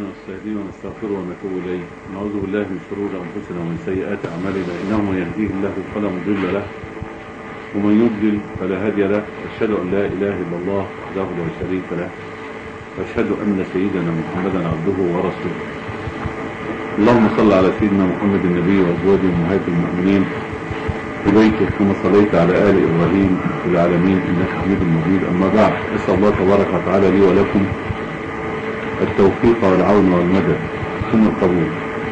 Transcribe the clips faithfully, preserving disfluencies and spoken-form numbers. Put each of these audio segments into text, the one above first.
ونستهديه ونستغفره ونتوب إليه. نعوذ بالله من شرور أنفسنا ومن سيئات أعمالنا، إنه من يهديه الله فلا مضل له ومن يضلل فلا هادي له. أشهد أن لا إله إلا الله وحده لا شريك له، وأشهد أن سيدنا محمدا عبده ورسوله. اللهم صل على سيدنا محمد النبي وأزواجه أمهات المؤمنين ببيته كما صليت على آل إبراهيم في العالمين إنك حميد مجيد. أما بعد، أسأل الله تبارك وتعالى لي ولكم التوفيق والعون والمدد ثم القبول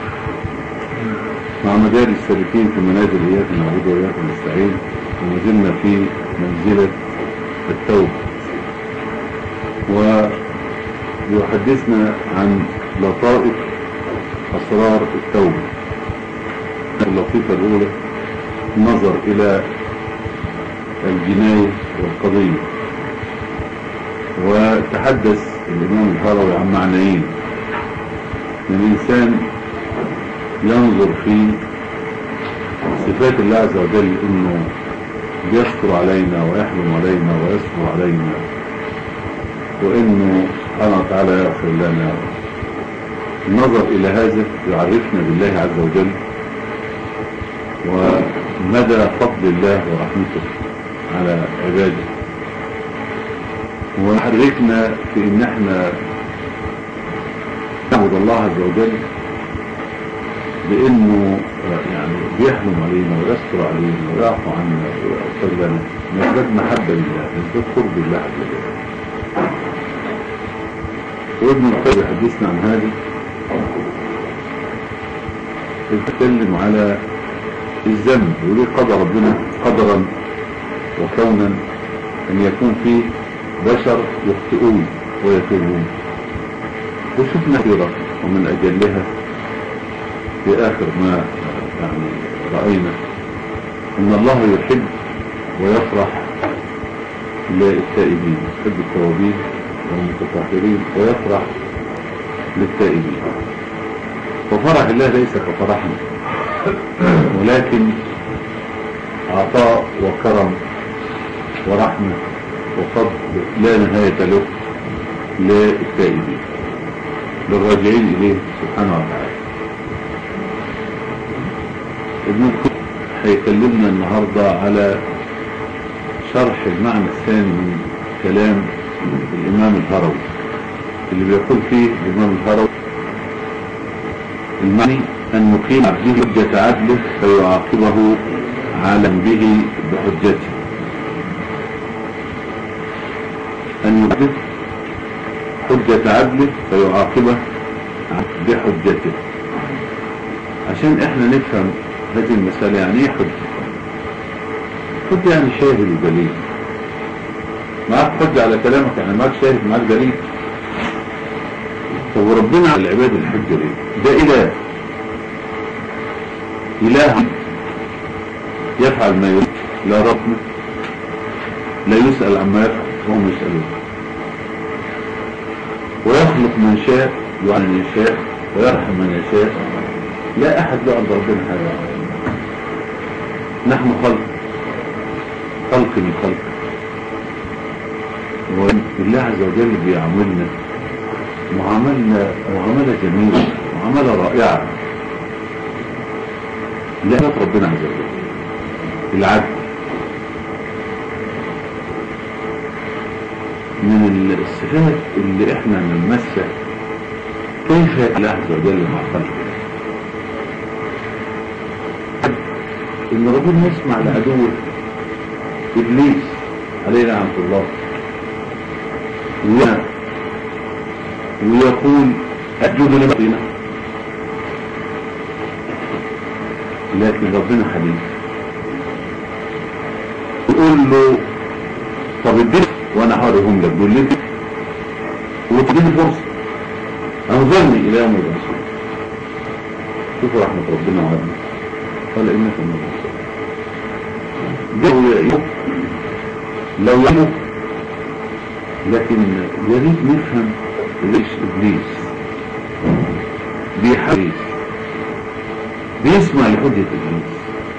مع مدارس السالكين في منازل إياك نعبد وإياك نستعين، وما زلنا في منزلة التوبة، ويحدثنا عن لطائف أسرار التوبة. اللطيفة الأولى النظر إلى الجناية والقضية، وتحدث الإمام الهروي عن معنيين: الإنسان ينظر في صفات الله عز وجل إنه يستر علينا ويحلم علينا ويصبر علينا، وإنه سبحانه وتعالى يغفر لنا. النظر إلى هذا يعرفنا بالله عز وجل ومدى فضل الله ورحمته على عباده، ويحركنا في ان احنا نعبد الله عز وجل بانه يعني بيحلم علينا ويستر علينا ويعفو عنا ويغفر لنا، نزداد محبه لله، نزداد قرب لله عز وجل. وابن القيم يحدثنا عن هذا، يتكلم على الذنب وليه قدر ربنا قدرا وكونا ان يكون فيه بشر يخطئون ويتوبون. وشفنا كثيرا ومن اجلها في اخر ما يعني راينا ان الله يحب ويفرح للتائبين، يحب التوابين والمتطهرين ويفرح للتائبين. وفرح الله ليس كفرحنا، ولكن عطاء وكرم ورحمة وفضل لا نهاية له للتائبين للراجعين إليه سبحانه وتعالى. ابن القيم هيكلمنا النهاردة على شرح المعنى الثاني من كلام الإمام الهروي، اللي بيقول فيه الإمام الهروي: المعني أن يقيم عبده حجة عدله فيعاقبه عالم به بحجته. أن يقيم حجة عدله فيعاقبه بحجته. عشان احنا نفهم هذه المسألة، يعني ايه حجة؟ حجة يعني شاهد ودليل. معك حجة على كلامك، يعني معك شاهد، معك دليل. طب وربنا على العباد الحجة ليه؟ ده إله إله يفعل ما يريد، لا ربنا لا يسأل عما يفعل وهم يسألون، ويخلق من شاء وعن من يشاء ويرحم من يشاء. لا أحد له عند ربنا حاجة. نحن خلق خلق من خلق، والله عز وجل بيعاملنا معاملة معاملة جميلة، معاملة رائعة. لا ربنا عز وجل العدل من الصفات اللي احنا نلمسها. كيف الله عز وجل مع خلقه؟ ان ربنا يسمع لعدوه ابليس عليه لعنة الله ويقول اسجد لربنا، لكن ربنا حليم يقول له طب اديني وانا هارهم لك، بيقول لي وتديني فرصه انظرني الى يوم الرسول. شوفوا رحمه ربنا وعدنا، قال انك من الرسول. لو يعيب لو يعيب لكن يريد نفهم ليش ابليس بيحريص بيسمع لحجة ابليس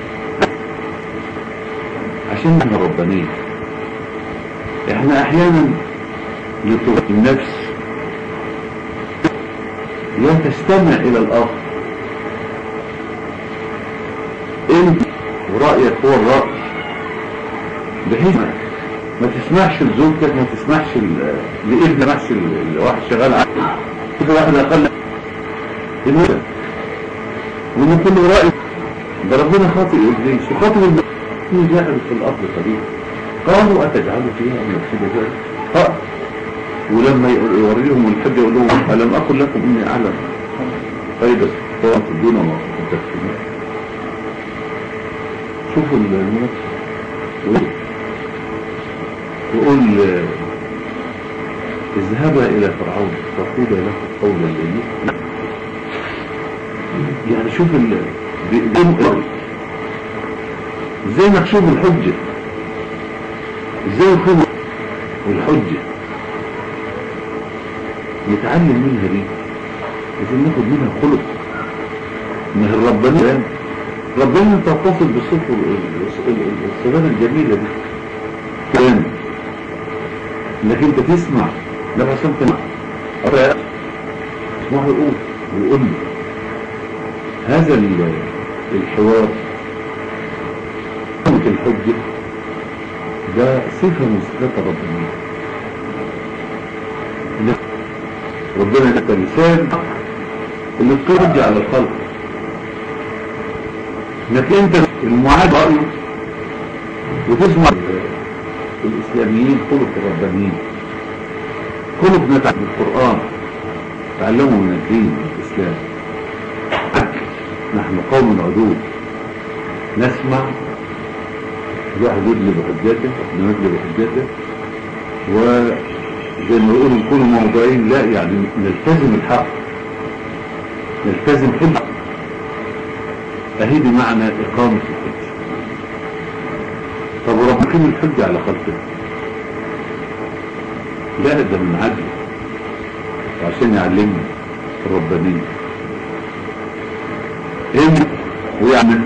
عشان احنا ربانيين. احنا احيانا لطرق النفس لا تستمع الى الاخر، انت ورأيك هو الرأي، بحيث ما تسمعش لزوجتك، ما تسمعش لابنك، ما تسمعش لواحد شغال عنه، كل واحد اقل المدى ومن كل رأي. ده ربنا خاطئ ابليس وخاطئ ابليس جاهل في الارض قليلا، قالوا اتجعل فيها ان يفسد ذلك خاطئ. ولما يوريهم الحجه يقول لهم الم اقل لكم اني اعلم فايدة طبعا تدون ما تكتبون. شوفوا المنافسة يقول اذهبا الى فرعون فقولا له قولا لينا. يعني شوف ال ازاي مكشوف الحجة، ازاي يكون الحجة نتعلم منها دي، لازم ناخد منها خلق من الربانية. ربنا تتصل بالصفر الصفات الجميلة دي كلام، انك انت تسمع لما سمت أرى اسمعه يقول ويقول لي هذا الحوار قامت الحجة ده صفة من صفات ربنا. ربنا لك لسان اللي ترجع على الخلق، انك انت المعاد رأيه وتسمع الاسلاميين خلق الربانيين، خلق نتعلم من القرآن، تعلموا من الدين الاسلام. نحن قوم عدول نسمع، الواحد يدلب حجاته ندلب حجاته، وزي ما يقولوا نكون موضوعين، لا يعني نلتزم الحق، نلتزم حجة. اهي دي معنى اقامة الحجة. طب ورب يقيم الحجة على خلقه؟ لا ده من عدل وعشان يعلمنا الربانية ايه ويعمل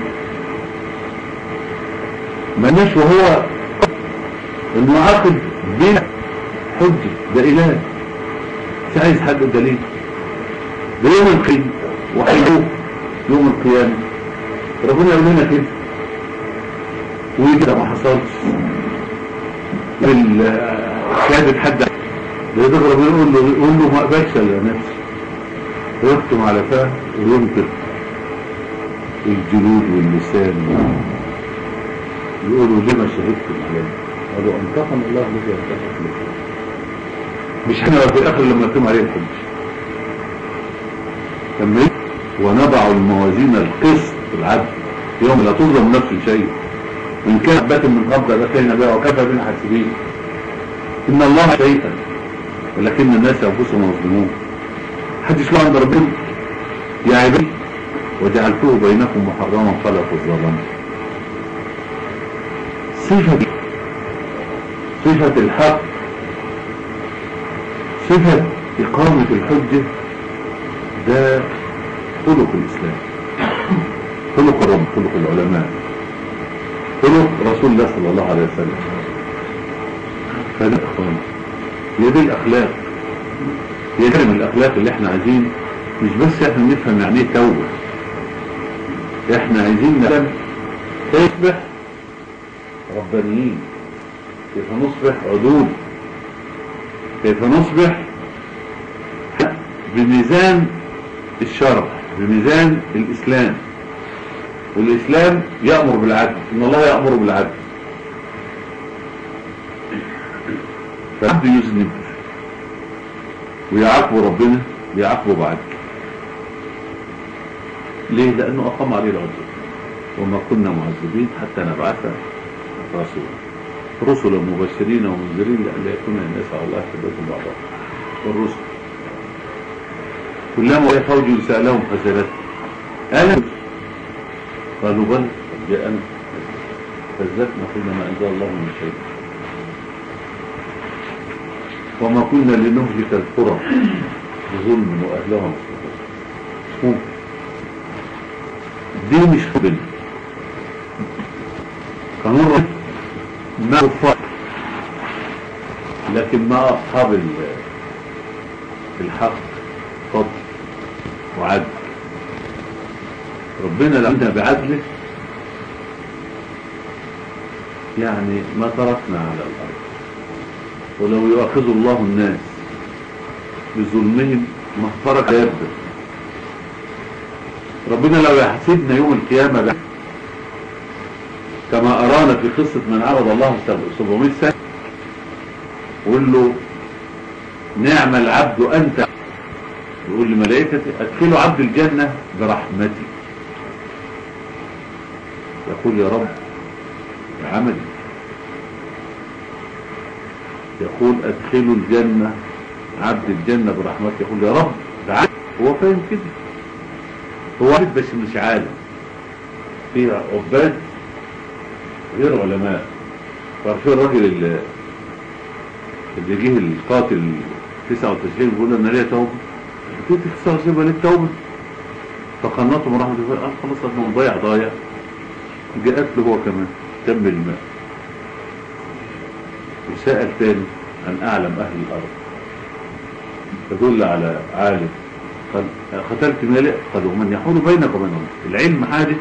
مالناش، وهو انه عاقد بين حجة ده اله مش عايز حد دليل. ده يوم القيامة وحيوه يوم القيامة ربنا يقول لنا كده، وكده ما حصلش بالشهادة حد ده ربنا يقول له يقول له ما اقبلش الا نفسي، ويختم على فاه وينكر الجلود واللسان، يقولوا لما شهدتم علينا؟ قالوا انتقم الله الذي انتقم لكم. مش احنا في الاخر لما يقيم عليه الحج لما ونضع الموازين القسط العدل يوم لا تظلم نفس شيء من كان حبة من قبضة لاتينا بها وكفى بنا حاسبين. ان الله شيئا ولكن الناس انفسهم يظلمون. محدش له عند ربنا يا عبادي وجعلته بينكم محرما فلا تظلموا. صفة صفة الحق، صفة إقامة الحجة، ده خلق الإسلام، خلق الرب، خلق العلماء، خلق رسول الله صلى الله عليه وسلم. فده إخوان هي دي الأخلاق، هي دي من الأخلاق اللي احنا عايزين، مش بس احنا نفهم يعني ايه توبة، احنا عايزين نفهم كيف نصبح ربانيين، كيف نصبح عدول، كيف نصبح بميزان الشرع، بميزان الإسلام. والإسلام يأمر بالعدل، إن الله يأمر بالعدل. فالعبد يذنب ويعاقبه ربنا بيعاقبه بعدل. ليه؟ لأنه أقام عليه العدل. وما كنا معذبين حتى نبعث رسولا رسلا مبشرين ومنذرين لئلا يكون الناس على الله حجة بعضهم. والرسل كلما جاء فوج سألهم خزنته ألم قالوا بل قد جاءنا كذبنا قلنا ما أنزل الله من شيء وما كنا لنهلك القرى بظلم وأهلها مصلحون. دي مش قبل قانون ما الفرق، لكن ما أصحاب الحق فضل وعدل. ربنا لو انت بعدله يعني ما تركنا على الأرض. ولو يؤاخذ الله الناس بظلمهم ما ترك يبدأ. ربنا لو يحاسبنا يوم القيامة بقى كما أرانا في قصة من عبد الله سبعمائة سنة وقول له نعم العبد أنت، يقول لملائكته أدخلوا عبد الجنة برحمتي، يقول يا رب بعملي، يقول أدخلوا الجنة عبد الجنة برحمتي، يقول يا رب بعملي. هو فاهم كده، هو عارف بس مش عالم. فيها عباد غير علماء. فعرفين الراجل اللي اللي جه القاتل تسعة وتسعين بيقول انا ليا توبه، قلت له تسعة وتسعين بقى ليك توبه؟ فقنطه من رحمه الله، قال خلاص انا ضايع ضايع. جاءت له هو كمان كمل الماء وسأل تاني عن اعلم اهل الارض، فدل على عالم قال قتلت مالئ، قال ومن يحول بينك وبينهم؟ العلم حاجه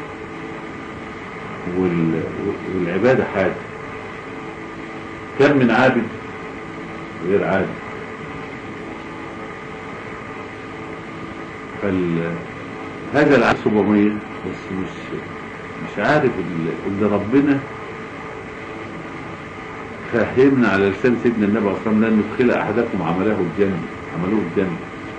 والعباده حاجه. كم من عابد غير عادي. فهذا العبد سبعمية بس مش مش عارف اللي ربنا فهمنا على لسان سيدنا النبي صلى الله عليه وسلم لن يدخل احدكم عمله الجنه، عملوه الجنه.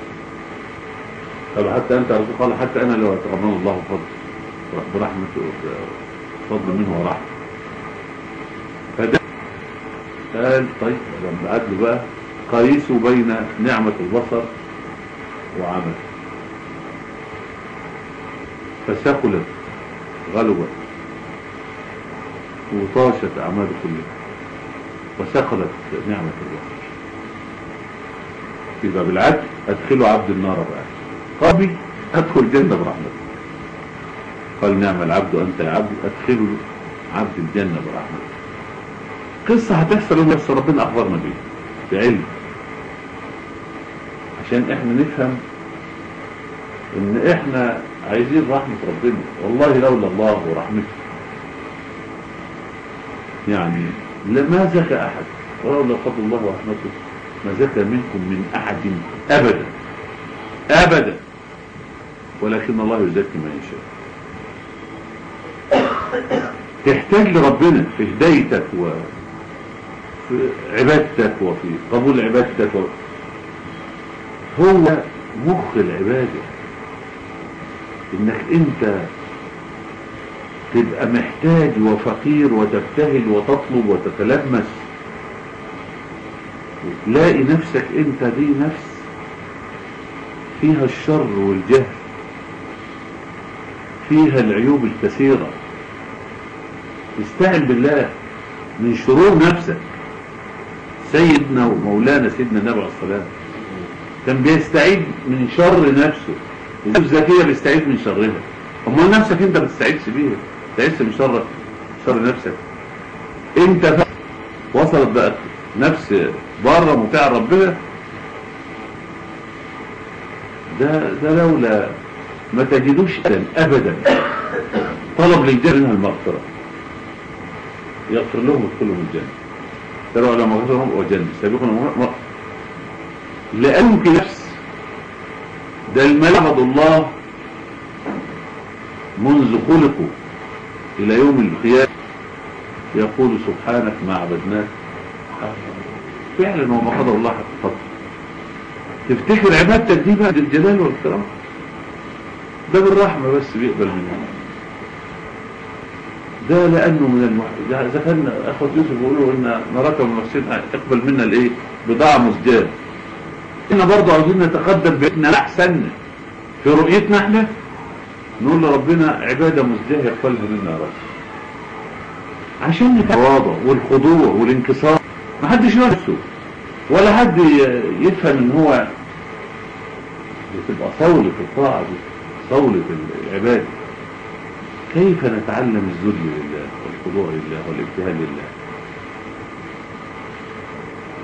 طب حتى انت رسول قال حتى انا لو اتغمن الله فضل برحمته فضل منه ورحمه. فده قال طيب لما عدلوا بقى قيسوا بين نعمة البصر وعمل، فثقلت غلبت وطاشت أعمال كلها وثقلت نعمة البصر. يبقى بالعدل أدخلوا عبد النار بقى، قابي أدخل الجنة برحمته. قال نعم العبد أنت يا عبد، أدخلوا عبد الجنة برحمته. قصة هتحصل ونفس ربنا أخبرنا بيه بعلم عشان احنا نفهم ان احنا عايزين رحمة ربنا. والله لولا الله ورحمته يعني ما زكى احد، ولولا فضل الله ورحمته ما زكى منكم من احد ابدا ابدا، ولكن الله يزكي من يشاء. تحتاج لربنا في هدايتك وفي عبادتك وفي قبول عبادتك و... هو مخ العبادة انك انت تبقى محتاج وفقير وتبتهل وتطلب وتتلمس وتلاقي نفسك انت دي نفس فيها الشر والجهل، فيها العيوب الكثيرة. استعن بالله من شرور نفسك. سيدنا ومولانا سيدنا النبي عليه الصلاة والسلام كان بيستعيد من شر نفسه. النفس الذكية بيستعيد من شرها، أما نفسك انت ما بتستعيدش بيها، بتستعيدش من شر شر نفسك. انت وصلت بقى نفس بره مطيع ربنا، ده ده لولا ما تجدوش ابدا طلب للجنة منها المغفرة، يغفر لهم ويدخلهم الجنة. ترى على مغفرهم وجنة سابقنا لأنك نفس ده الملعب الله منذ خلقوا إلى يوم القيامة يقول سبحانك ما عبدناك فعلا وما قدر الله حق قدر. تفتكر عبادتك دي بعد الجلال والكرام ده بالرحمة بس بيقبل منها. ده لأنه من المح... إذا كان أخوة يوسف يقولوا إن نراك المحسن اقبل منا الإيه بضاعة مزجاة. إحنا برضو عاوزين نتقدم بإحنا أحسن في رؤيتنا إحنا، نقول لربنا عبادة مزجاة يقبلها منا يا رب، عشان التواضع والخضوع والانكسار. ما حدش نفسه ولا حد يفهم إن هو بتبقى صولة الطاعة دي صولة العبادة. كيف نتعلم الذل لله والخضوع لله والابتهال لله،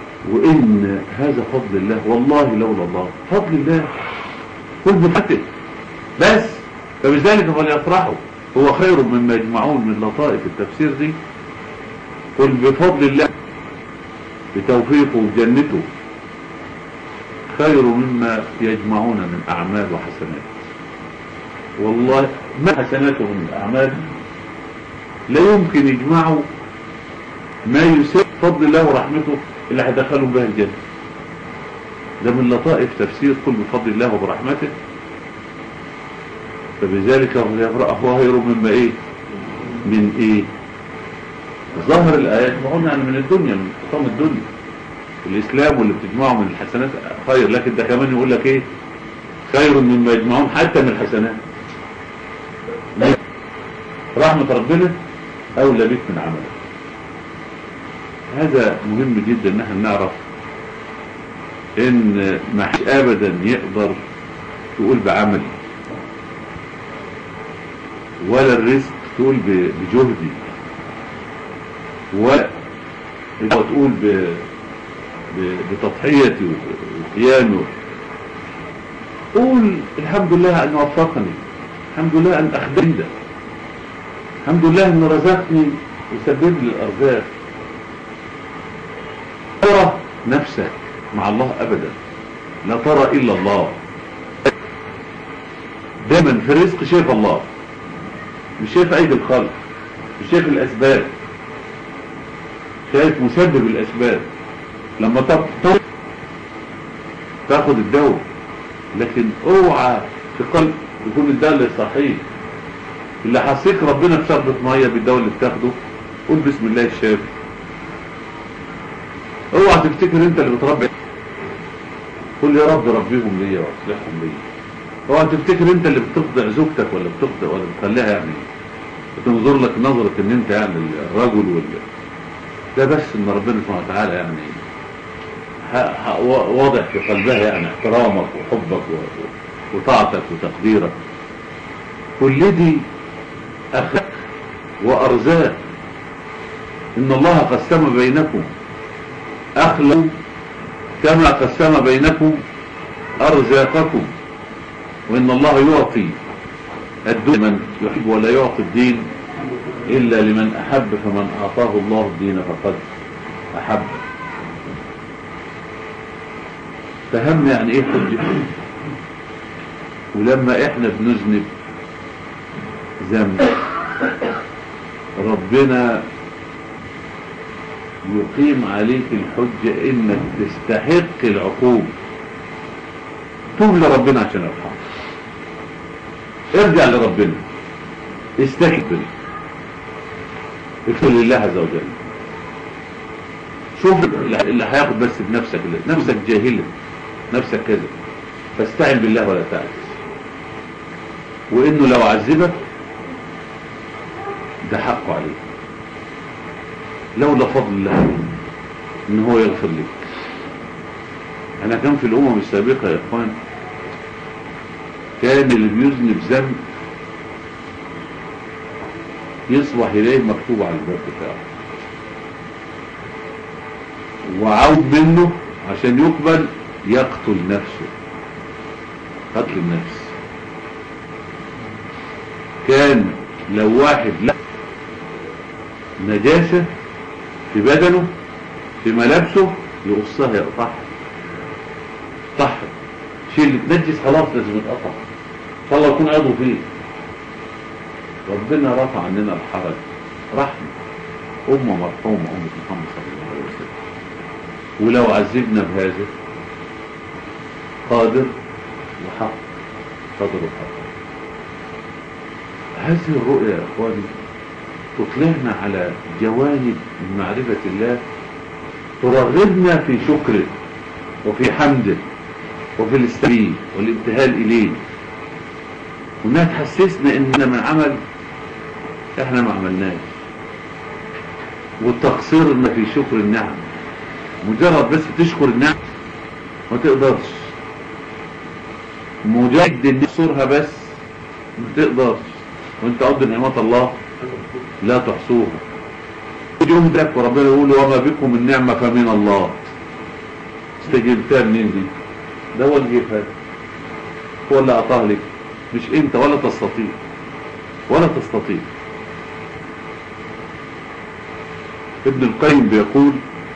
وإن هذا فضل الله. والله لولا الله فضل الله كل بفتح بس. فبذلك فليفرحوا هو خير مما يجمعون من لطائف التفسير دي. قل بفضل الله بتوفيقه وجنته خير مما يجمعون من أعمال وحسنات. والله ما حسناتهم من الأعمال لا يمكن يجمعوا ما يساوي فضل الله ورحمته اللي هيدخلهم بها الجنة. ده من لطائف تفسير قل بفضل الله وبرحمته. فبذلك هو خير مما ايه من ايه ظاهر الآيات. ما قلنا من الدنيا، من حطام الدنيا الإسلام واللي بتجمعه من الحسنات خير، لكن ده كمان يقول لك ايه خير مما يجمعون حتى من الحسنات. رحمة ربنا أولى بك من عملك. هذا مهم جدا ان احنا نعرف ان ما حدش ابدا يقدر تقول بعملي، ولا الرزق تقول بجهدي، ولا تقول بتضحيتي وقيامي. قول الحمد لله ان وفقني، الحمد لله ان اخدمني، الحمد لله ان رزقني وسبب لي الارزاق. ترى نفسك مع الله ابدا، لا ترى الا الله. دايما في الرزق شايف الله، مش شايف ايدي الخلق، مش شايف الاسباب، شايف مسبب الاسباب. لما تطلق تاخد الدواء، لكن اوعى في قلب يكون الدواء اللي صحيح. اللي حسيك ربنا بشربة ميه بالدواء اللي بتاخده قول بسم الله الشافي. اوعى تفتكر انت اللي بتربي، قول يا رب ربيهم ليا واصلحهم ليا. اوعى تفتكر انت اللي بتخضع زوجتك ولا بتخضع ولا بتخليها يعني بتنظر لك نظرة ان انت يعني الرجل ولا ده، بس ان ربنا سبحانه وتعالى يعني واضح في قلبها يعني احترامك وحبك وطاعتك وتقديرك. كل دي اخلاق وارزاق. ان الله قسم بينكم اخلاق كما قسم بينكم ارزاقكم، وان الله يعطي الدين من يحب ولا يعطي الدين الا لمن احب، فمن اعطاه الله الدين فقد احب. فهمنا يعني ايه حجة. ولما احنا بنذنب ذنب ربنا يقيم عليك الحجة انك تستحق العقوبة، توب لربنا عشان يرحمك، ارجع لربنا، استكبر، اغفر لله عز وجل. شوف اللي هياخد بس بنفسك، نفسك جاهلة، نفسك كذا، فاستعن بالله ولا تعجز. وانه لو عذبك ده حقه عليك، لولا فضل الله ان هو يغفر لك. انا كان في الامم السابقة يا اخوان كان اللي بيذنب ذنب يصبح اليه مكتوب على الباب بتاعه، وعود منه عشان يقبل يقتل نفسه، قتل النفس. كان لو واحد لا نجاسة في بدنه في ملابسه يقصها يقطعها، طحن شيء اللي تنجس خلاص لازم يتقطع، ان شاء الله يكون عضو فيه. ربنا رفع عننا الحرج، رحمة أمة مرحومة أمة محمد صلى الله عليه وسلم. ولو عذبنا بهذا قادر وحق، قادر وحق. هذه الرؤية يا أخواني تطلعنا على جوانب من معرفة الله، ترغبنا في شكره وفي حمده وفي الاستبيه والابتهال إليه، وانها تحسسنا اننا من عمل احنا ما عملناش، والتقصير ما في شكر النعم. مجرد بس تشكر النعم ما تقدرش، مجرد ان تحصرها بس ما تقدرش، وانت قد نعمات الله لا تحصوها. جهدك وربنا يقول وما بكم من نعمة فمن الله. استجبتها منين دي؟ ده هو اللي جيبها، هو اللي اعطاها لك، مش انت ولا تستطيع ولا تستطيع. ابن القيم بيقول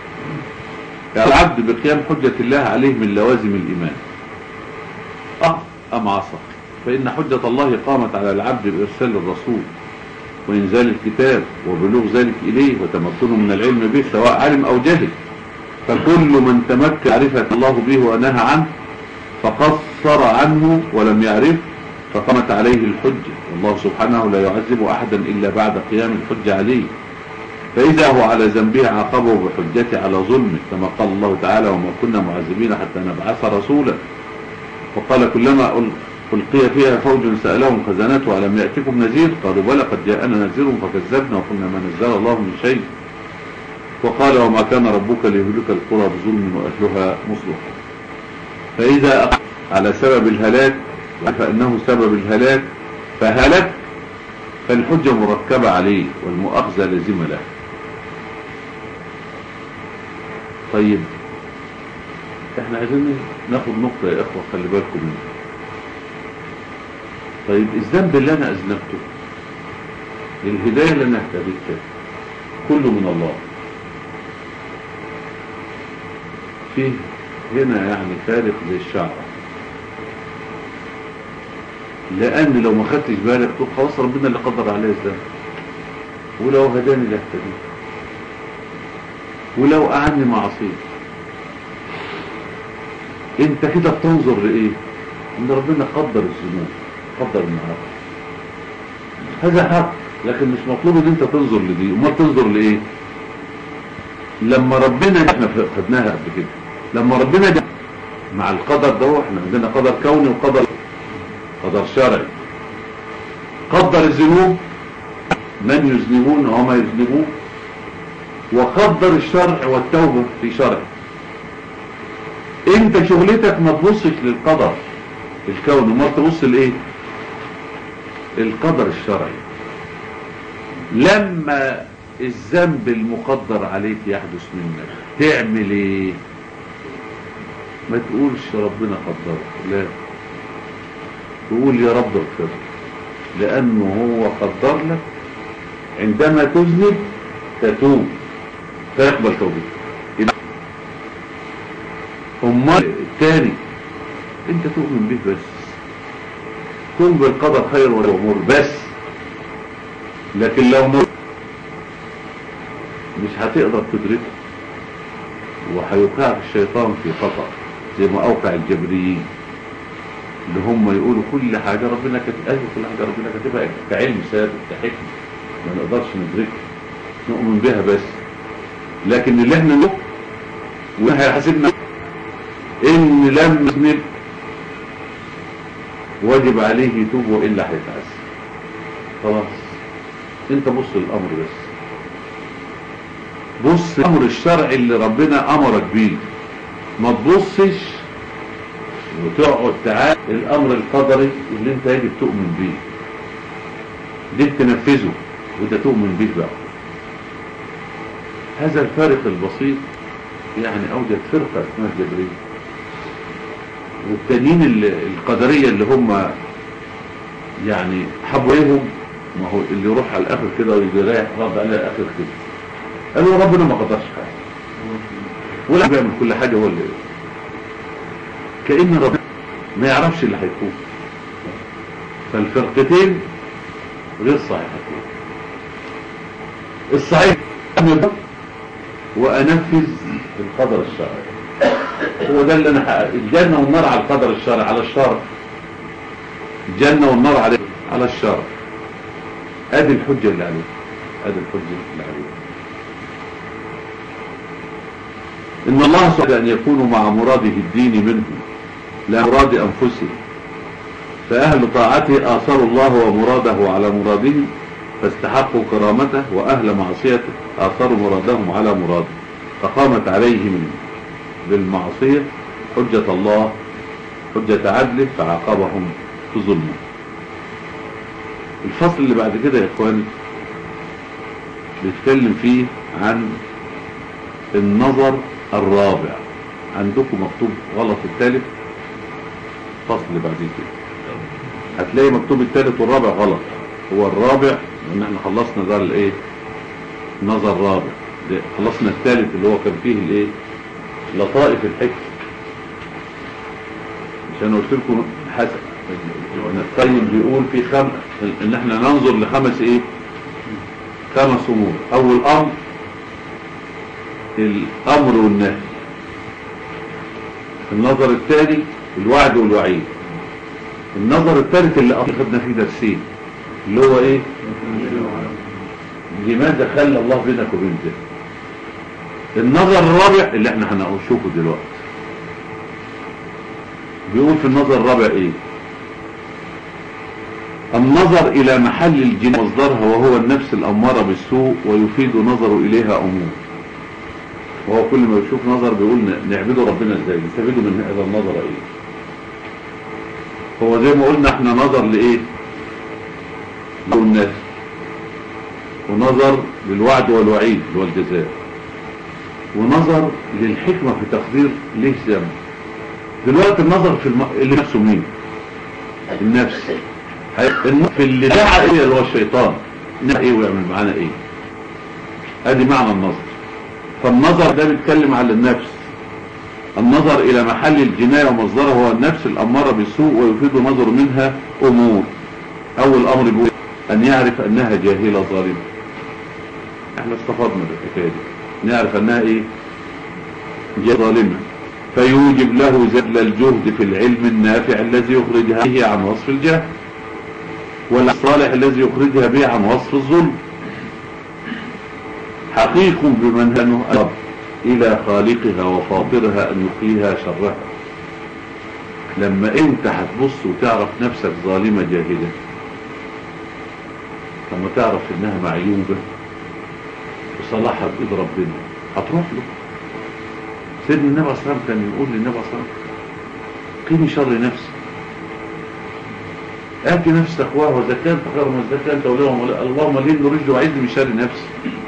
العبد بقيام حجة الله عليه من لوازم الإيمان أه أم عصى، فإن حجة الله قامت على العبد بإرسال الرسول وإنزال الكتاب وبلوغ ذلك إليه وتمكنه من العلم به سواء علم أو جهل، فكل من تمكن معرفة الله به ونهى عنه فقصر عنه ولم يعرف فقامت عليه الحجة، والله سبحانه لا يعذب أحدا إلا بعد قيام الحجة عليه، فإذا هو على ذنبه عاقبه بحجته على ظلمه، كما قال الله تعالى وما كنا معذبين حتى نبعث رسولا، وقال كلما ألقي فيها فوج سألهم خزنته ألم يأتكم نذير قالوا بلى قد جاءنا نذير فكذبنا وقلنا ما نزل الله من شيء، وقال وما كان ربك ليهلك القرى بظلم وأهلها مصلحون. فإذا أقام على سبب الهلاك فإنه سبب الهلاك فهلك فالحجة مركبة عليه والمؤاخذة لازمة له. طيب احنا عايزين ناخد نقطة يا اخوة خلي بالكم منها. طيب الذنب اللي انا اذنبته الهداية اللي انا اهتديتها كله من الله، فيه هنا يعني فارق زي الشعر، لان لو ما خدتش بالك تقول خلاص ربنا اللي قدر عليه الذنب، ولو هداني لاهتديت، ولو اعني معصيه، انت كده بتنظر لايه؟ ان ربنا قدر الذنوب قدر المعاصي، هذا حق، لكن مش مطلوب ان انت تنظر لدي. امال تنظر لايه؟ لما ربنا احنا خدناها قبل كده، لما ربنا ده مع القدر ده احنا عندنا قدر كوني وقدر قدر شرعي. قدر الذنوب من يذنبون وما يذنبون، وقدر الشرع والتوبة في شرع. انت شغلتك ما تبصش للقدر الكوني، ما تبص لايه؟ القدر الشرعي. لما الذنب المقدر عليك يحدث منك تعمل ايه؟ ما تقولش ربنا قدره، لا، تقول يا رب اغفر، لانه هو قدر لك عندما تذنب تتوب فيقبل توبتك. امال الثاني انت تؤمن به بس، تؤمن بالقدر خير والامور بس، لكن لو ما مش هتقدر تدركه، وهيوقعك الشيطان في خطأ زي ما اوقع الجبريين اللي هم يقولوا كل حاجة ربنا كاتبها، كل حاجة ربنا كاتبها كعلم ثابت كحكمة ما نقدرش ندركها، نؤمن بها بس، لكن اللي احنا نؤمن وهيحاسبنا ان لم يذنب واجب عليه يتوب والا هيتعذب. خلاص انت بص للامر بس، بص الامر الشرعي اللي ربنا امرك بيه، ما تبصش وتقعد تعال الامر القدري اللي انت يجب تؤمن بيه ده تنفذه وده تؤمن به بقى. هذا الفارق البسيط يعني اوجد فرقة اسمها الجبرية، والتانيين القدرية اللي هم يعني حبوا ايهم، ما هو اللي يروح على الاخر كده ويجي رايح رد على الاخر كده قالوا ربنا ما قدرش حاجة ولا بيعمل كل حاجة هو اللي كأن ربنا ما يعرفش اللي هيكون. فالفرقتين غير صحيحتين. الصحيح وانفذ القدر الشرعي، هو ده اللي انا حقق. الجنة والنار على القدر الشرعي، على الشرع. الجنة والنار على على الشرع. ادي الحجة اللي عليه، ادي الحجة اللي عليه. ان الله سبحانه ان يكونوا مع مراده الدين منهم لا مراد انفسهم، فاهل طاعته اثروا الله ومراده على مراده فاستحقوا كرامته، واهل معصيته اثروا مرادهم على مراده فقامت عليهم بالمعصية حجة الله حجة عدله فعاقبهم في ظلمه. الفصل اللي بعد كده يا اخواني بيتكلم فيه عن النظر الرابع. عندكم مكتوب غلط الثالث، فصل اللي بعد كده هتلاقي مكتوب الثالث والرابع غلط. هو الرابع ان احنا خلصنا ده الايه نظر الرابع، خلصنا الثالث اللي هو كان فيه الايه لطائف الحكم. عشان قلت لكم حسن الطيب بيقول في خم ان احنا ننظر لخمس ايه خمس امور. اول امر الامر والنهي، النظر الثاني الوعد والوعيد، النظر الثالث اللي اخذنا فيه درسين اللي هو ايه لماذا خلى الله بينك وبين ده. النظر الرابع اللي احنا هنشوفه دلوقتي بيقول في النظر الرابع ايه؟ النظر الى محل الجناية مصدرها وهو النفس الامارة بالسوء ويفيد نظر اليها امور. وهو كل ما يشوف نظر بيقول نعبده ربنا ازاي، نستفيده من هذا النظر ايه. هو زي ما قلنا احنا نظر لايه للناس، ونظر للوعد والوعيد اللي هو الجزاء، ونظر للحكمة في تقدير ليه ذنب. دلوقتي النظر في الم... اللي نفسه مين؟ النفس. في اللي دعا ايه اللي هو الشيطان نعمل ايه ويعمل معانا ايه. ادي معنى النظر. فالنظر ده بيتكلم على النفس، النظر الى محل الجناية ومصدره هو النفس الامارة بالسوء ويفيد نظر منها امور. اول امر بيقول ان يعرف انها جاهلة ظالمة. احنا استفدنا بالحكاية دي، نعرف انها ايه ظالمة، فيوجب له زبل الجهد في العلم النافع الذي يخرجها به عن وصف الجهل، والصالح الذي يخرجها به عن وصف الظلم. حقيق بمنهنه أرب إلى خالقها وفاطرها أن يقيها شرها. لما انت هتبص وتعرف نفسك ظالمة جاهلة، لما تعرف انها معيوبة وصلاحها بإيد ربنا هتروح له. سيدنا النبي صلى الله عليه وسلم كان يقول للنبي صلى الله عليه وسلم قيمي شر نفسك، آتي نفس تقواها وزكاة خير من الزكاة أنت وليهم ولا اللهم لين رشد وعيد من شر نفسي.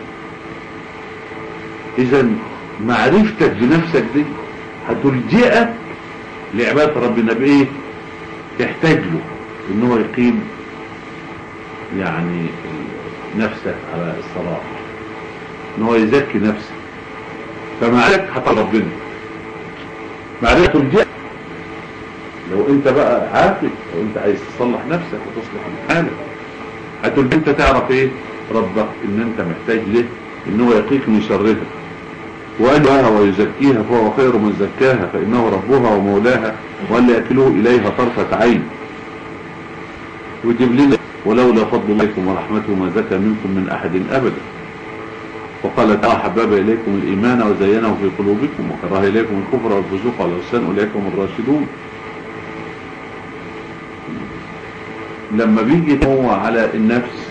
إذا معرفتك بنفسك دي هتلجئك لعبادة ربنا بإيه؟ تحتاج له إن هو يقيم يعني نفسك على الصلاة، إن هو يزكي نفسك. فمعرفتك هتعرف ربنا، معرفتك تلجئك. لو انت بقى عاقل، لو انت عايز تصلح نفسك وتصلح من حالك، هتقول انت تعرف ايه ربك ان انت محتاج له ان هو يقيك من شرها، وأنها ويزكيها فهو خير من زكاها فإنه ربها ومولاها وأن يأكلوه إليها طرفة عين. ويجيب لنا ولولا فضل الله ورحمته ما زكى منكم من أحد أبدا. وقال تعالى حبب إليكم الإيمان وزينه في قلوبكم وكره إليكم الكفر والفسوق والعصيان أولئك هم الراشدون. لما بيجي هو على النفس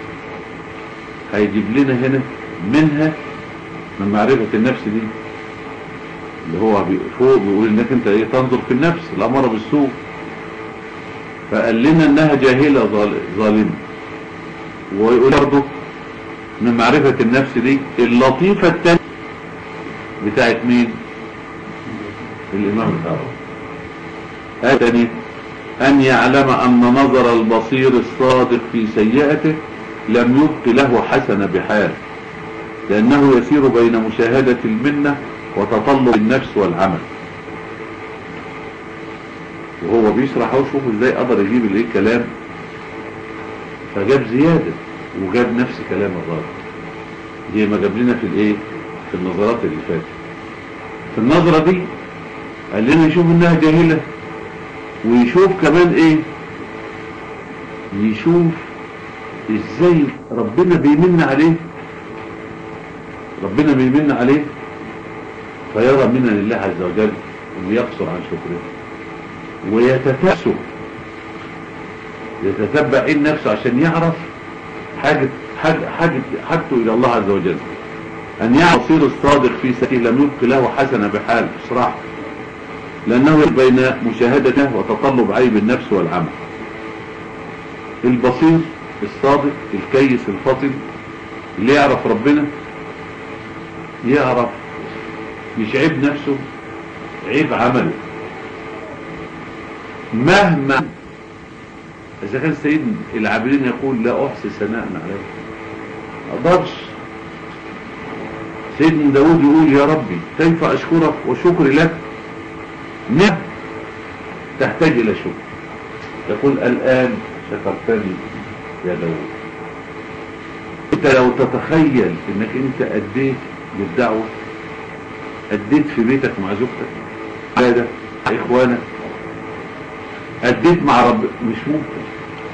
هيجيب لنا هنا منها من معرفة النفس دي اللي هو فوق بيقول انك انت ايه تنظر في النفس الامارة بالسوء، فقال لنا انها جاهلة ظالمة. ويقول برضه من معرفة النفس دي اللطيفة التانية بتاعت مين؟ الامام الهروي. الثاني ان يعلم ان نظر البصير الصادق في سيئته لم يبق له حسنة بحال، لأنه يسير بين مشاهدة المنة وتطلب النفس والعمل. وهو بيشرح وشوف ازاي قدر يجيب الايه كلام، فجاب زيادة وجاب نفس كلام الراجل زي ما جاب لنا في الايه في النظرات اللي فاتت. في النظرة دي قال لنا يشوف انها جاهلة، ويشوف كمان ايه يشوف ازاي ربنا بيمن عليه، ربنا بيمن عليه فيرى منه لله عز وجل ويقصر عن شكره ويتتاسه يتتبع ايه نفسه عشان يعرف حاجة حاجة حاجة حاجته الى الله عز وجل. ان يعرف يصير الصادق في سيئته لم يبق له حسنة بحال بصراحة، لانه بين مشاهدته وتطلب عيب النفس والعمل. البصير الصادق الكيس الفاطن اللي يعرف ربنا يعرف مش عيب نفسه، عيب عمله. مهما إذا كان سيد العابدين يقول لا أحصي ثناء عليه، ما أقدرش. سيدنا داود يقول يا ربي كيف أشكرك وشكري لك نعم تحتاج إلى شكر. يقول الآن شكرتني يا داود. انت لو تتخيل انك انت اديت للدعوة، اديت في بيتك مع زوجتك، عادة اخوانك، اديت مع رب، مش ممكن.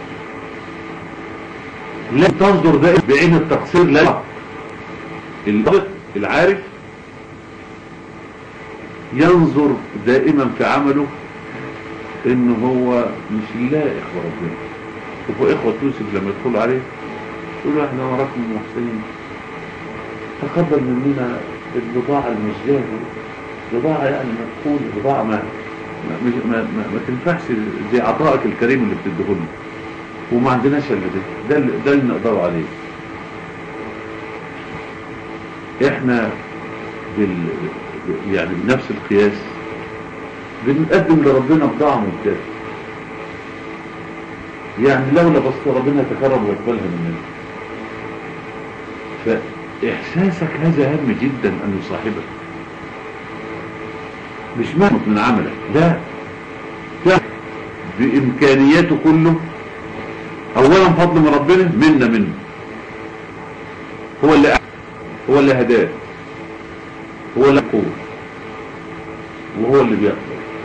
لا تصدر دائما بعين التقصير. لا، العارف ينظر دائما في عمله انه هو مش لائق بربنا. شوفوا اخوة يوسف لما يدخلوا عليه يقولوا احنا وراكم محسنين، تقبل مننا البضاعة المزجاة، بضاعة يعني مدخول، بضاعة ما ما, ما, ما, ما تنفعش زي عطائك الكريم اللي بتديهولنا، وما عندناش الا ده. ده ده اللي نقدر عليه. احنا بال يعني بنفس القياس بنقدم لربنا بضاعة ممتازة، يعني لولا بس ربنا يتكرم ويقبلها مننا. فإحساسك هذا هام جدا أن يصاحبك، مش مهمت من عملك، لا، بإمكانياته كله. أولا فضل من ربنا، منا منه، هو اللي هو اللي هداه، هو اللي قوة، وهو اللي بيقبل.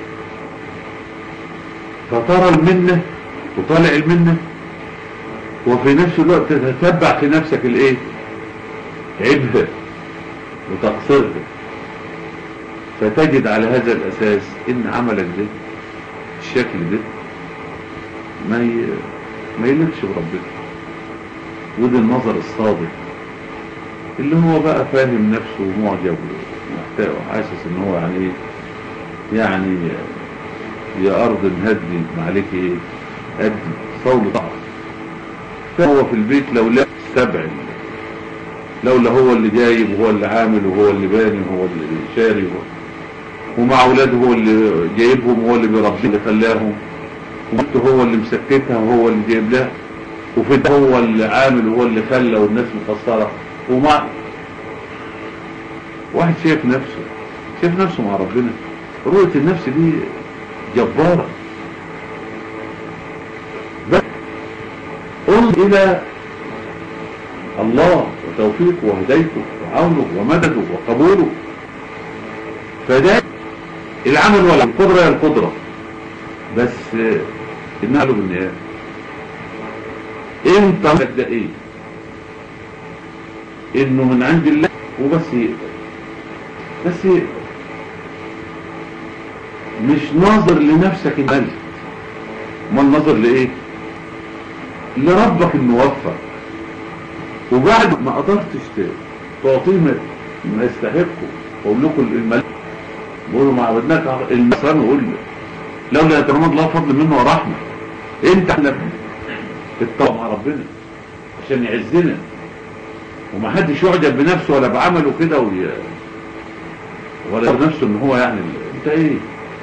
فترى المنة وطالع المنة، وفي نفس الوقت تتتبع في نفسك الايه؟ عيبها وتقصيرها، فتجد على هذا الاساس ان عملك ده الشكل ده ما ي... ما يليقش بربنا. وده النظر الصادق اللي هو بقى فاهم نفسه ومعجب ومحتاج وحاسس ان هو يعني ايه، يعني يا ارض انهدي ما عليك ايه، ادي صول ضعف. فهو في البيت لولا سبع، لولا هو اللي جايب وهو اللي عامل وهو اللي باني وهو اللي شاري، ومع اولاده هو اللي جايبهم وهو اللي بيربي اللي خلاهم، وانت هو اللي مسكتها وهو اللي جايب لها، وفي هو اللي عامل وهو اللي خلى والناس مقصره. ومع واحد شايف نفسه شايف نفسه مع ربنا، رؤية النفس دي جبارة. بس انظر الى الله وتوفيقه وهدايته وعونه ومدده وقبوله، فده العمل ولا القدرة يا القدرة، بس انها له بالنهاية. انت ده ايه؟ انه من عند الله وبس يقدر، بس يقدر، مش ناظر لنفسك انت، ما النظر لايه؟ لربك الموفق. وبعد ما قدرتش تعطيه ما يستحقه، اقول لكم الملك بيقولوا ما عبدناك المسلم، يقول له لولا يترمى الله فضل منه ورحمه. انت احنا الطاعه مع ربنا عشان يعزنا، وما حدش يعجب بنفسه ولا بعمله كده وي... ولا بنفسه ان هو يعني انت ايه.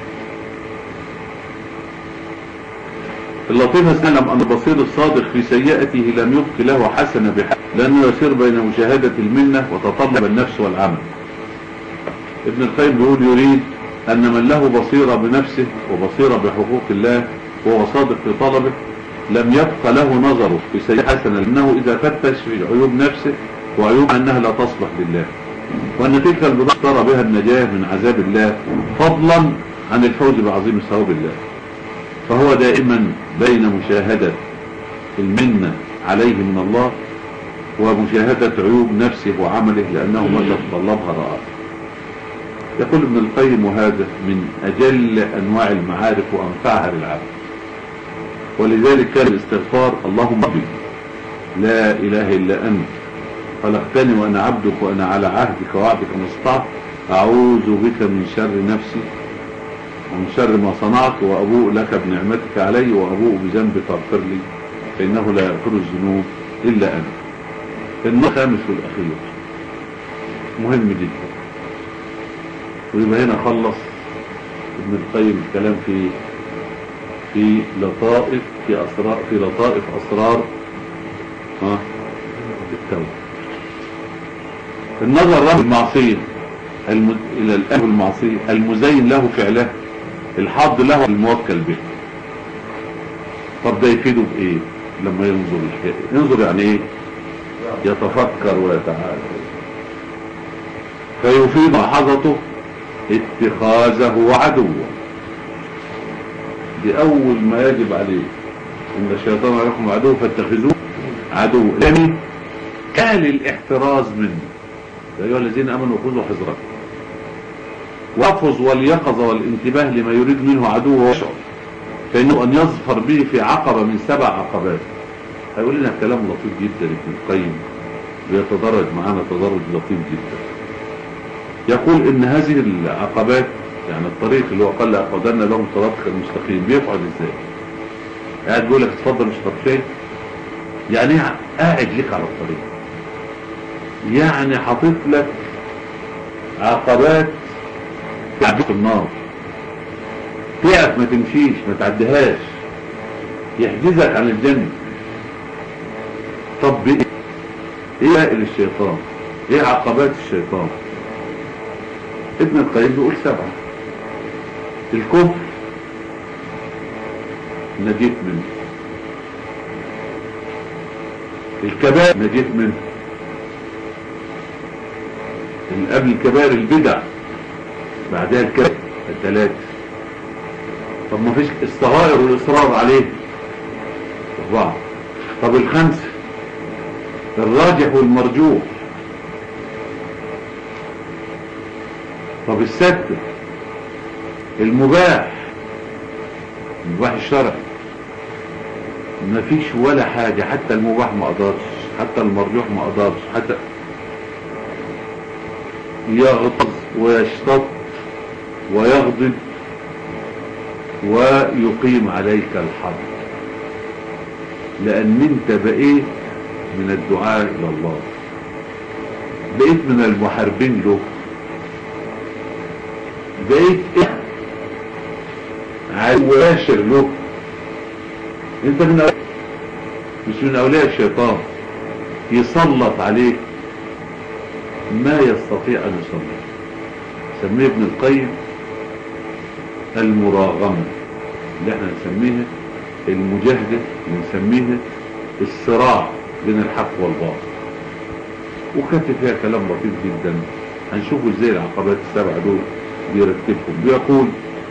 اللطيفة سلم أن البصير الصادق في سيئته لم يبق له حسنة بحق، لأنه يسير بين مشاهدة المنة وتطلب النفس والعمل. ابن القيم بيقول يريد أن من له بصيرة بنفسه وبصيرة بحقوق الله وهو صادق في طلبه لم يبق له نظره في سيئة حسنة، لأنه إذا فتش في عيوب نفسه وعيوب أنها لا تصلح لله، وأن تلك البضاعة ترى بها النجاة من عذاب الله فضلا عن الفوز بعظيم ثواب الله. فهو دائما بين مشاهدة المنة عليه من الله ومشاهدة عيوب نفسه وعمله، لأنه متى تطلبها رآه. يقول ابن القيم وهذا من أجل أنواع المعارف وأنفعها للعبد، ولذلك كان الاستغفار اللهم ربي لا إله إلا أنت خلقتني وأنا عبدك وأنا على عهدك ووعدك ما استطعت أعوذ بك من شر نفسي ومن شر ما صنعت وأبوء لك بنعمتك علي وأبوء بذنبك فاغفر لي فإنه لا يغفر الذنوب إلا أنت. الخامس والأخير مهم جدا، ويبقى هنا خلص ابن القيم الكلام في في لطائف في أسرار في لطائف أسرار ها التوبة. النظر له المعصية الم... إلى الأهل المعصية المزين له فعله الحاض له الموكل به. طب ده يفيده بإيه لما ينظر الشيء؟ ينظر يعني إيه؟ يتفكر ويتعالى، فيفيد ملاحظته اتخاذه عدوا. دي أول ما يجب عليه، إن الشيطان عليكم عدو فاتخذوه عدو. يعني كان الاحتراز منه، يا أيها الذين آمنوا خذوا حذركم واحفظ واليقظة والانتباه لما يريد منه عدوه ويشعر، فإنه أن يظفر به في عقبة من سبع عقبات. هيقول لنا كلام لطيف جدا ابن القيم، بيتدرج معانا تدرج لطيف جدا. يقول إن هذه العقبات، يعني الطريق اللي هو قال لأقعدن لهم صراطك المستقيم، بيقعد ازاي؟ قاعد بيقول لك اتفضل اشرب شاي، يعني قاعد لك على الطريق، يعني حاطط لك عقبات تعبيك النار، تعرف ما تمشيش ما تعديهاش، يحجزك عن الجنة. طب ايه ايه قائل الشيطان؟ ايه عقبات الشيطان؟ ابن القيم بيقول سبعة. الكفر نجيت منه، الكبائر نجيت منه، قبل الكبائر البدع، بعدها الكبائر الثلاثة. طب ما فيش الصغائر والاصرار عليه أربعة. طب الخمسة الراجح والمرجوح. طب الستة المباح، المباح الشرعي. ما فيش ولا حاجة، حتى المباح ما قدرش، حتى المرجوح ما قدرش، حتى يغطس ويشتط ويغضب ويقيم عليك الحرب، لأن انت بقيت من الدعاء إلى الله، بقيت من المحاربين له، بقيت عواشر له. انت من أولياء، مش من أولياء الشيطان. يسلط عليك ما يستطيع أن يسلط. سميه ابن القيم المراغمة، اللي احنا نسميها المجاهدة، اللي نسميها الصراع بين الحق والباطل. وكاتب فيها كلام لطيف جدا، هنشوفوا ازاي العقبات السبعة دول بيرتبهم. بيقول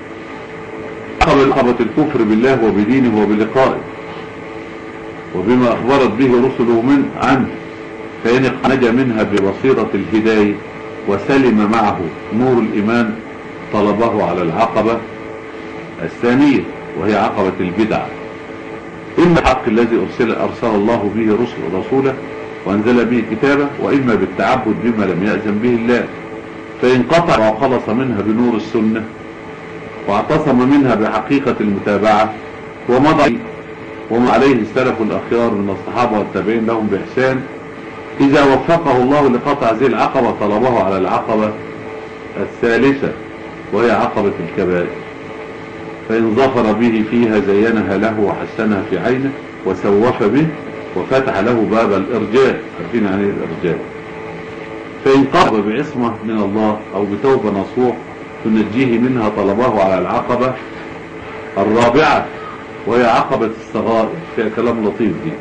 عقبة الكفر بالله وبدينه وبلقائه وبما أخبرت به رسله من عنه، فإن نجا منها ببصيرة الهداية وسلم معه نور الإيمان طلبه على العقبة الثانية، وهي عقبة البدع. إما الحق الذي أرسل أرسل الله به رسل رسوله وأنزل به كتابه، وإما بالتعبد بما لم يأذن به الله، فإن قطع وخلص منها بنور السنة واعتصم منها بحقيقة المتابعة ومضى وما عليه السلف الأخيار من الصحابة والتابعين لهم بإحسان، إذا وفقه الله لقطع هذه العقبة طلبه على العقبة الثالثة، وهي عقبة الكبائر، فإن ظفر به فيها زينها له وحسنها في عينه وسوف به وفتح له باب الإرجاء. عارفين يعني ايه الإرجاء؟ فإن قرب بعصمة من الله أو بتوبة نصوح تنجيه منها طلبه على العقبة الرابعة، وهي عقبة الصغائر، فيها كلام لطيف دي.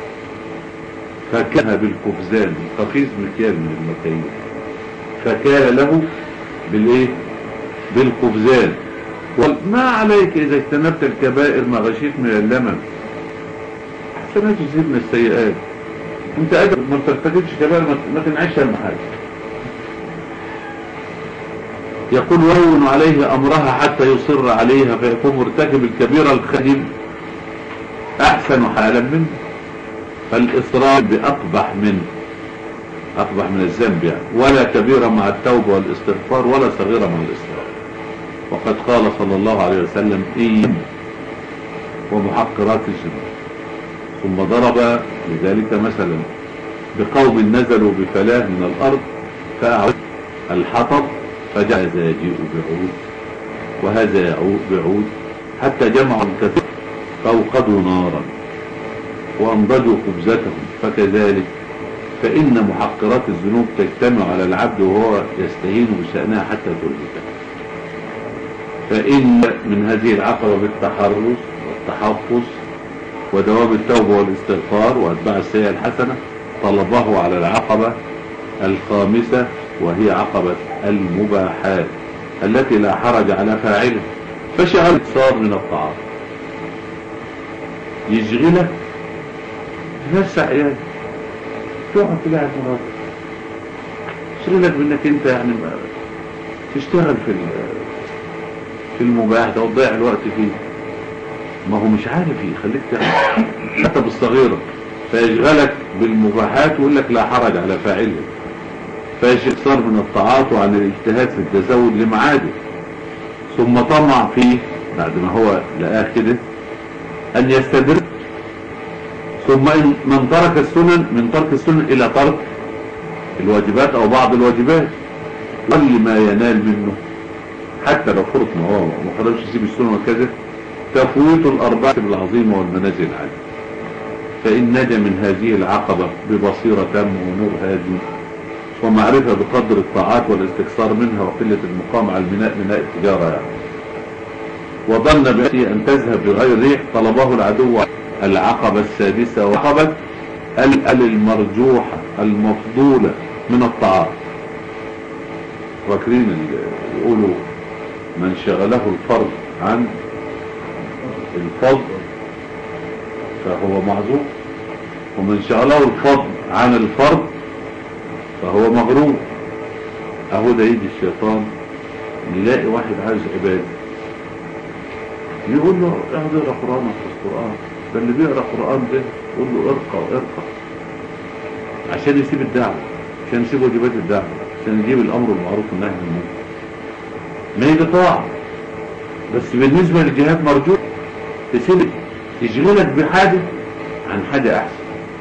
فكان بالقفزان، قفيز مكيال من المكاييل، فكان له بالايه؟ بالقفزان. وما عليك إذا اجتنبت الكبائر ما غشيت من اللمم، حسنات تزيدنا السيئات. انت قادر ما ترتكبش كبائر، ما تنعيش اهم حاجة. يقول وهون عليه أمرها حتى يصر عليها، فيكون مرتكب الكبيرة الخادم أحسن حالا منه، فالإصرار بأقبح منه، أقبح من الذنب يعني، ولا كبيرة مع التوبة والاستغفار ولا صغيرة مع الإصرار. وقد قال صلى الله عليه وسلم إيم ومحقرات الذنوب، ثم ضرب لذلك مثلا بقوم نزلوا بفلاه من الأرض فأعود الحطب فجاء هذا يجيء بعود وهذا يعود بعود حتى جمعوا الكثير فأوقدوا نارا وأنضجوا خبزتهم، فكذلك فإن محقرات الذنوب تجتمع على العبد وهو يستهين بشأنها حتى تهلكه. فإن من هذه العقبة بالتحرز والتحفظ ودوام التوبة والاستغفار وأتباع السيئة الحسنة طلبه على العقبة الخامسة، وهي عقبة المباحات التي لا حرج على فاعله. فشغل صار من الطعام يشغلك نفس عيالك، تقعد تلاعب مراتك، يشغلك بانك انت يعني تشتغل في في المباح ده وتضيع الوقت فيه. ما هو مش عارف يخليك تعمل حتى بالصغيرة، فيشغلك بالمباحات ويقول لك لا حرج على فاعله، فيشغل صار من الطاعات وعن الاجتهاد في التزود لمعاده. ثم طمع فيه بعد ما هو لقاه كده ان يستدر. ثم من ترك السنن من ترك السنن الى ترك الواجبات او بعض الواجبات، كل ما ينال منه حتى لو فرط ما هو ما قدرش يسيب السنن وكذا، تفويت الاربعه العظيمه والمنازل العاليه. فان نجا من هذه العقبه ببصيره تامه ونور هادي ومعرفه بقدر الطاعات والاستكثار منها وقله المقام على الميناء ميناء التجاره يعني، وظن بأن أن تذهب بغير ريح، طلبه العدو العقبة السادسة وعقبة المرجوحة المفضولة من الطعام. فاكرين يقولوا من شغله الفرض عن الفضل فهو معذور، ومن شغله الفضل عن الفرض فهو مغروم. اهو ده يجي الشيطان نلاقي واحد عايز عباده يقول له اقعد اقرا قرآن في القرآن، ده اللي بيقرا قرآن ده يقول له ارقى وارقى عشان يسيب الدعوة، عشان يسيب واجبات الدعوة، عشان يجيب الامر بالمعروف والنهي عن المنكر. ما هي دي طاعة، بس بالنسبة للجهاد مرجوح تسيب تشغلك بحاجة عن حاجة احسن.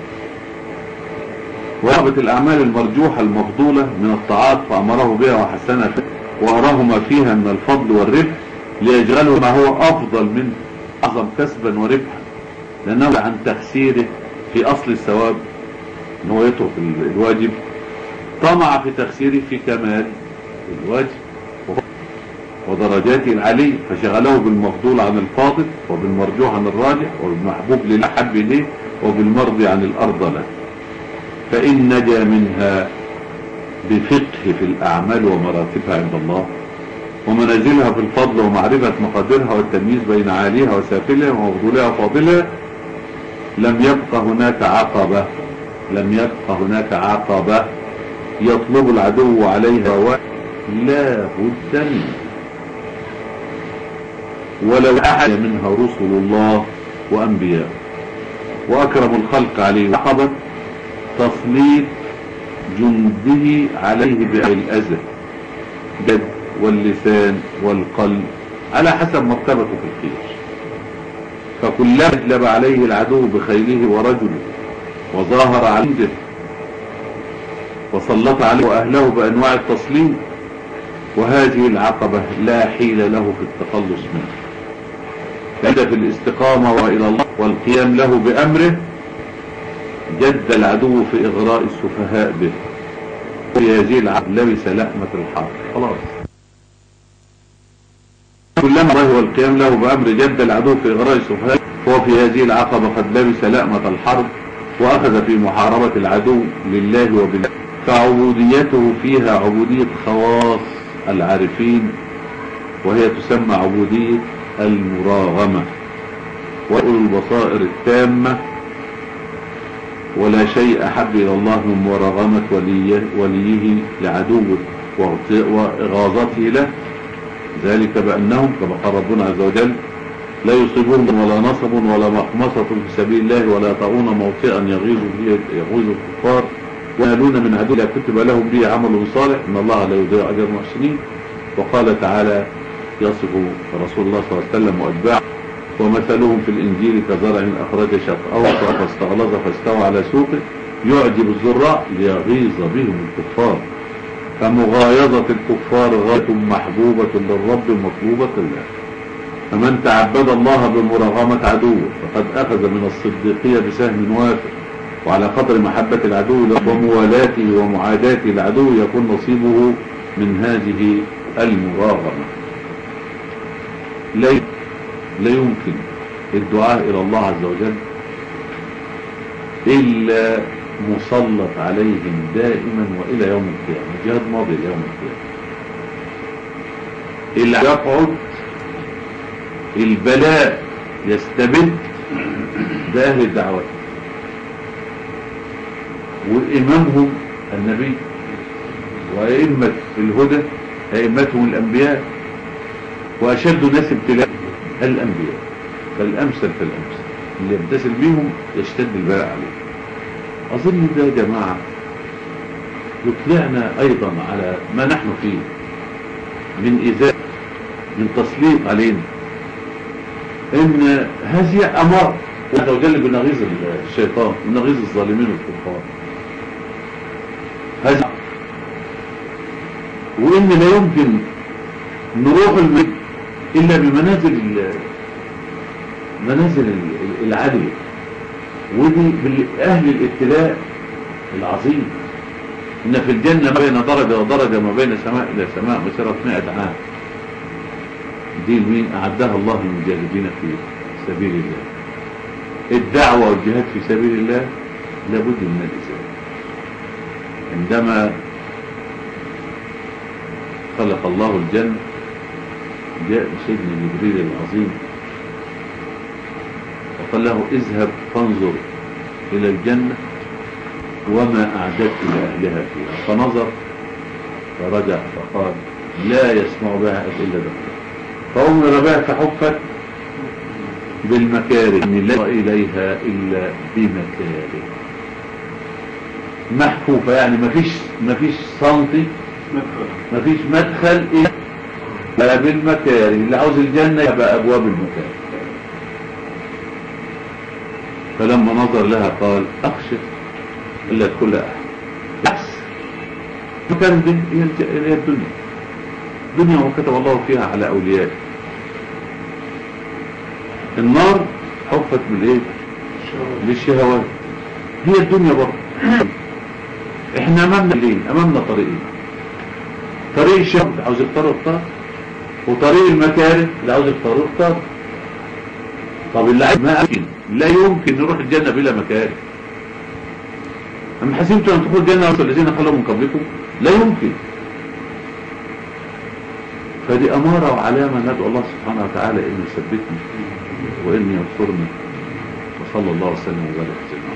وعقبة الاعمال المرجوحة المفضولة من الطاعات فامره بها وحسنها واراه ما فيها من الفضل والربح ليجعله ما هو افضل منه اعظم كسبا وربحا، لانه عن تخسيره في اصل الثواب ان هو يترك الواجب، طمع في تخسيره في كمال الواجب ودرجاته العالية، فشغله بالمفضول عن الفاضل وبالمرجوح عن الراجح وبالمحبوب للحب اليه وبالمرضي عن الارض له. فان نجا منها بفقه في الاعمال ومراتبها عند الله ومنازلها في الفضل ومعرفة مقادرها والتمييز بين عاليها وسافلها ومفضولها وفاضلها، لم يبقى هناك عقبة لم يبقى هناك عقبة يطلب العدو عليها لا بد منها، ولو أحد منها رسل الله وأنبياء وأكرم الخلق عليه عقبة تسليط جنده عليه بالأذى جد واللسان والقلب على حسب مرتبته في الخير. فكلما اجلب عليه العدو بخيله ورجله وظاهر عنده وسلط عليه أهله بأنواع التسليط، وهذه العقبة لا حيل له في التخلص منها، لذا في الاستقامة وإلى الله والقيام له بأمره جد العدو في إغراء السفهاء به. في هذه العقبة لبس لحمة الحرب خلاص. كلما هو القيام له بأمر جد العدو في إغراء السفهاء، هو في هذه العقبة قد لبس لأمة الحرب وأخذ في محاربة العدو لله وبالله، فعبوديته فيها عبودية خواص العارفين، وهي تسمى عبودية المراغمة وأولو البصائر التامة. ولا شيء أحب إلى الله من مراغمة وليه, وليه لعدوه وإغاظته له، ذلك بأنهم كما قال ربنا عز وجل لا يصيبون ولا نصب ولا مخمصة في سبيل الله ولا يطؤون موطئا يغيظ به يغيظ الكفار وينالون من عدو لا كتب لهم به عمل صالح إن الله لا يضيع أجر المحسنين. وقال تعالى يصف رسول الله صلى الله عليه وسلم وأتباعه ومثلهم في الإنجيل كزرع أخرج شطأه فاستغلظ فاستوى على سوقه يعجب الزراع ليغيظ بهم الكفار، فمغايظة الكفار غاية محبوبة للرب مطلوبة له. فمن تعبد الله بمراغمة عدوه فقد أخذ من الصديقية بسهم وافر، وعلى قدر محبة العدو وموالاته ومعاداته العدو يكون نصيبه من هذه المراغمة. لا يمكن الدعاء إلى الله عز وجل إلا مسلط عليهم دائما وإلى يوم القيامة، جهاد ماضي إلى يوم القيامة. اللي يقعد البلاء يستبد ده أهل الدعوة، وإمامهم النبي، وأئمة الهدى أئمتهم الأنبياء، وأشد الناس ابتلاء الأنبياء، فالأمثل فالأمثل اللي يمتثل بيهم يشتد البلاء عليه. أظن ده يا جماعة يطلعنا أيضا على ما نحن فيه من إيذاء، من تسليط علينا، إن هذه أمر عز وجل بنغيظ الشيطان ونغيظ الظالمين والكفار، هذا وإن لا يمكن نروح المجد إلا بمنازل منازل العالية، ودي أهل الابتلاء العظيم. إن في الجنة ما بين درجة ودرجة، ما بين سماء إلى سماء مسيرة مئة عام. دي مين أعدها الله للمجاهدين في سبيل الله. الدعوة والجهاد في سبيل الله لابد من الإسلام. عندما خلق الله الجنة جاء سيدنا جبريل العظيم وقال له اذهب فانظر إلى الجنة وما أعددت لأهلها فيها، فنظر فرجع فقال لا يسمع بها إلا دخلها، فأمر بها فحفت بالمكاره لا إليها إلا بمكاره، محفوفة يعني مفيش مفيش سنتي، مفيش مدخل إلا بالمكاره. اللي عاوز الجنة يبقى أبواب المكاره. فلما نظر لها قال أخشى إلا كل أحد، بس مكان دي هي الدنيا، الدنيا وكتب الله فيها على أولياء. النار حفت بالإيه؟ بالشهوات. هي الدنيا برضه. احنا أمامنا لين أمامنا طريقين، طريق الشهوات اللي عاوز يختار اختار، وطريق المكاره اللي عاوز يختار اختار. طب اللي عايز ما يمكن، لا يمكن نروح الجنة بلا مكاره. أم حسبتم أن تدخلوا الجنة الذين خلوا من قبلكم؟ لا يمكن. فدي أمارة وعلامة ندعو الله سبحانه وتعالى إنه يثبتنا وإنه ينصرنا. وصلى الله وسلم وبارك على